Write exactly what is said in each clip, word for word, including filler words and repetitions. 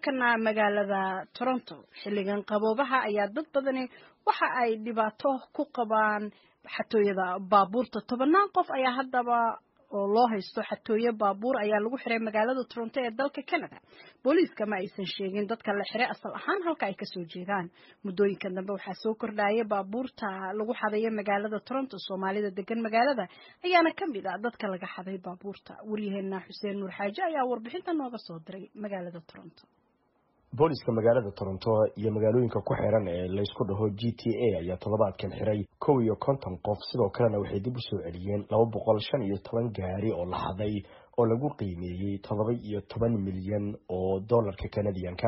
markana magaalada Toronto xilligan qaboobaha ayaa dad badani waxa ay dhibaato ku qabaan xatooyada baabuurta tobanaan qof ayaa haddaba oo loo haysto xatooyo baabuur ayaa lagu xiray magaalada Toronto ee dalka Canada. Booliiska ma aysan sheegin dadka la xiray asal ahaan halka ay ka soo jeedaan. Muddooyinka dambe waxaa soo kordhaya baabuurta lagu xaday magaalada Toronto. Soomaalida degan magaalada ayaana ka mid ah dadka laga xaday baabuurta. Wariyaheena Xuseen Nuur Xaaji ayaa warbixinta nooga soo diray magaalada Toronto. booliska magaalada Toronto iyo magaalooyinka ku xiran ee la isku dhaho G T A ayaa toddobaadkan xiray kow iyo konton qof sidoo kalena waxay dib u soo celiyeen laba boqol shan iyo toban gaari oo la xaday oo lagu qiimeeyay todoba iyo toban milyan oo dollarka Canadianka.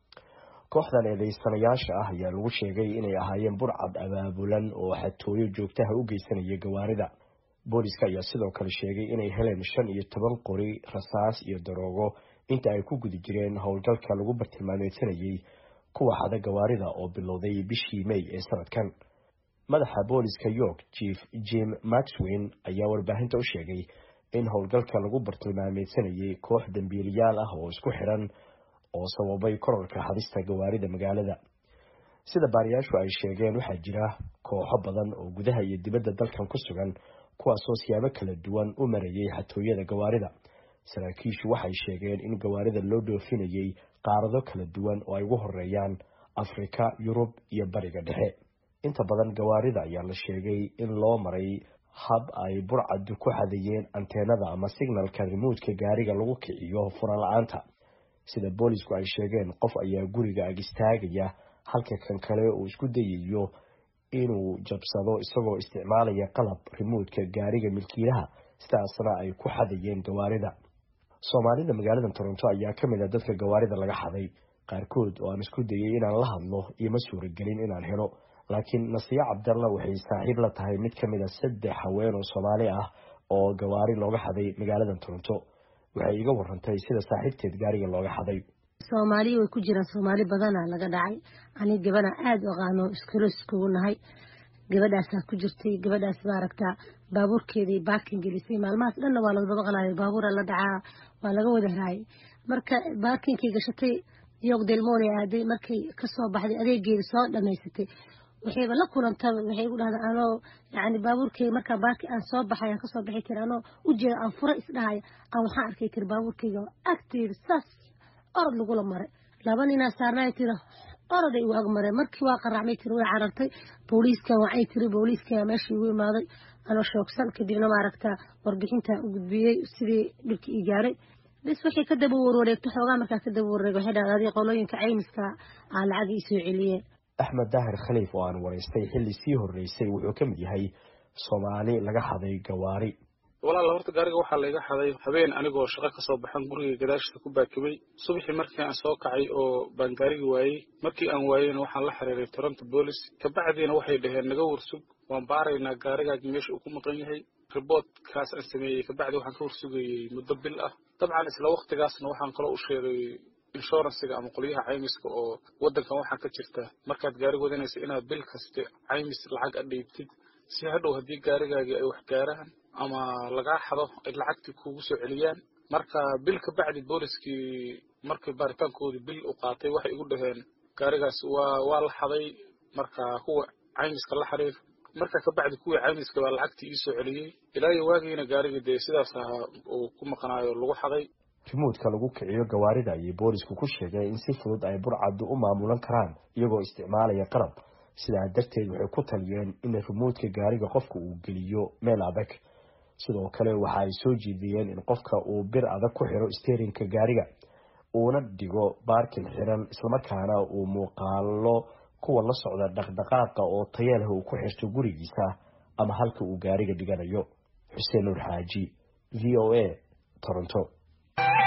kooxdan eedeysanayaasha ah ayaa lagu sheegay inay ahaayeen burcad abaabulan oo xatooyo joogtaha u geysanaya gawaarida. booliska ayaa sidoo kale sheegay inay heleen shan iyo toban qori rasaas iyo daroogo inta ay ku gudi jireen howlgalka lagu bartilmaameedsanayay kuwa xada gawaarida oo bilowday bishii May ee sanadkan. madaxa booliska York Chief Jim Maxwin ayaa warbaahinta u sheegay in howlgalka lagu bartilmaameedsanayay koox dambiilayaal ah oo isku xiran oo sababay kororka xadista gawaarida magaalada. sida baariyaashu ay sheegeen waxaa jira kooxo badan oo gudaha iyo dibadda dalkan ku sugan kuwaasoo siyaabo kala duwan u marayay xatooyada gawaarida. saraakiishu waxay sheegeen in gawaarida loo dhoofinayay qaarado kala duwan oo ay ugu horeeyaan Afrika, Yurub iyo Bariga Dhexe. inta badan gawaarida ayaa la sheegay in loo maray hab ay burcad ku xadayeen anteenada ama signalka remote-ka gaariga lagu kiciyo furan la'aanta. sida boolisku ay sheegeen qof ayaa guriga ag istaagaya halka kan kale uu isku dayayo inuu jabsado isagoo isticmaalaya qalab remote-ka gaariga milkiilaha sidaasna ay ku xadayeen gawaarida. Soomaalida magaalada Toronto ayaa ka mid ah dadka gawaarida laga xaday. qaarkood oo aan isku dayay inaan la hadlo iyo ma suuragelin inaan helo, laakiin Nasiya Cabdalla waxay saaxiib la tahay mid ka mid ah saddex haween oo Soomaali ah oo gawaari looga xaday magaalada Toronto. waxay iga warantay sida saaxiibteed gaariga looga xaday. Soomaali way ku jiraan, Soomaali badan laga dhacay. ani gabadha aad u qaano isku nahay. gabadhaas ku jirtay gabadhaas baaragta baabuurkeedii parking gelisay maalmahaas dhan waa laga baqalaay baabuur la dhacaa waa laga wada raay marka parkingkii gashatay yoog delmoone aaday markay ka soo baxday adeegeeda soo dhameysatay waxay la kulantay waxay u dhahday anoo yaani baabuurkay marka baarki aan soo baxay aan ka soo bixi karay anoo u jeedo aan fura isdhahay aan waxa arkay kir baabuurkayga agteed sas orod lagu la maray laba nin saarnay tiro oraday waa maray markii waa qaraacmay tiro way carartay booliiska waxay tiri booliiska meeshii u imaaday anoo shoogsan kadibna ma aragta warbixinta u gudbiyay sidii dhibkii gaaray bas waxay ka daba wareegtay xoogaa markaa ka daba wareegay waxay dhahday qolooyinka caymiska aan lacag isoo celiyeen. Axmed Daahir Khaliif oo aan wareystay xilli sii horeysay wuxuu ka mid yahay Soomaali laga xaday gawaari. walaal horta gaariga waxa la iga xaday habeen anigoo shaqo ka soo baxan guriga gadaashisa ku baakibay subaxii markii aan soo kacay oo baan gaariga waayay markii aan waayeen waxaan la xiriiray Toronto Police ka bacdiina waxay dhaheen naga warsug waan baaraynaa gaariga meesha uu ku maqan yahay report kaas aan sameeyay ka bacdi waxaan ka warsugayay muddo bil ah dabcan isla waqtigaasna waxaan kala u sheegay insurance-ga ama qoliyaha caymiska oo wadankan waxa ka jirta markaad gaariga wadanayso inaad bil kasta caymis lacag adheybtid si hadhow hadii gaarigaaga ay wax gaaraan ama laga xado ay lacagtii kugu soo celiyaan marka bil ka bacdi booliskii markii baaritaankoodii bil u qaatay waxay igu dhaheen gaarigaas waa waa la xaday marka kuwa caymiska la xiriir marka ka bacdi kuwa caymiska waa lacagtii ii soo celiyay ilaa iyo waagiina gaariga de sidaas uu ku maqnaayo lagu xaday. remote-ka lagu kiciyo gawaarida ayay boolisku ku sheegay in si fudud ay burcadu u maamulan karaan iyagoo isticmaalaya qalab. sidaa darteed waxay ku taliyeen in remote-ka gaariga qofka uu geliyo meel adag. sidoo kale waxa ay soo jeediyeen in qofka uu bir adag ku xiro steering-ka gaariga uuna dhigo parking xiran isla markaana uu muuqaalo kuwa la socda dhaqdhaqaaqa oo tayo leh uu ku xirto gurigiisa ama halka uu gaariga dhiganayo. Xuseen Nuur Xaaji, V O A, Toronto.